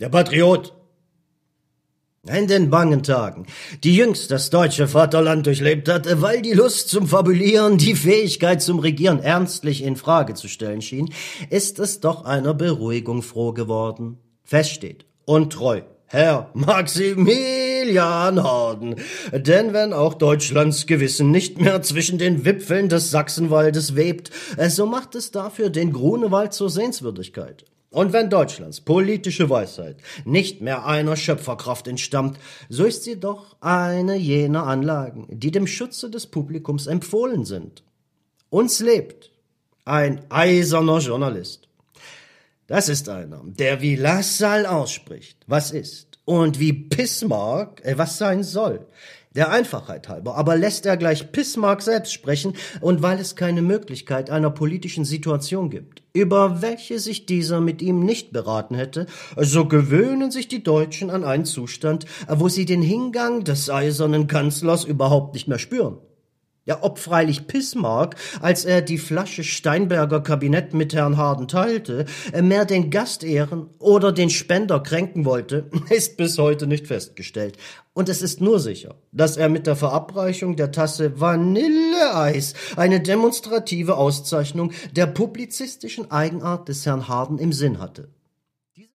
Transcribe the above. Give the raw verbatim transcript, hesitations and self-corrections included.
Der Patriot. In den bangen Tagen, die jüngst das deutsche Vaterland durchlebt hatte, weil die Lust zum Fabulieren, die Fähigkeit zum Regieren ernstlich in Frage zu stellen schien, ist es doch einer Beruhigung froh geworden. Fest steht und treu Herr Maximilian Harden. Denn wenn auch Deutschlands Gewissen nicht mehr zwischen den Wipfeln des Sachsenwaldes webt, so macht es dafür den Grunewald zur Sehenswürdigkeit. Und wenn Deutschlands politische Weisheit nicht mehr einer Schöpferkraft entstammt, so ist sie doch eine jener Anlagen, die dem Schutze des Publikums empfohlen sind. Uns lebt ein eiserner Journalist. Das ist einer, der wie Lassalle ausspricht, was ist, und wie Bismarck, äh, was sein soll. Der Einfachheit halber aber lässt er gleich Bismarck selbst sprechen, und weil es keine Möglichkeit einer politischen Situation gibt, über welche sich dieser mit ihm nicht beraten hätte, so gewöhnen sich die Deutschen an einen Zustand, wo sie den Hingang des eisernen Kanzlers überhaupt nicht mehr spüren. Ja, ob freilich Bismarck, als er die Flasche Steinberger Kabinett mit Herrn Harden teilte, mehr den Gast ehren oder den Spender kränken wollte, ist bis heute nicht festgestellt. Und es ist nur sicher, dass er mit der Verabreichung der Tasse Vanilleeis eine demonstrative Auszeichnung der publizistischen Eigenart des Herrn Harden im Sinn hatte.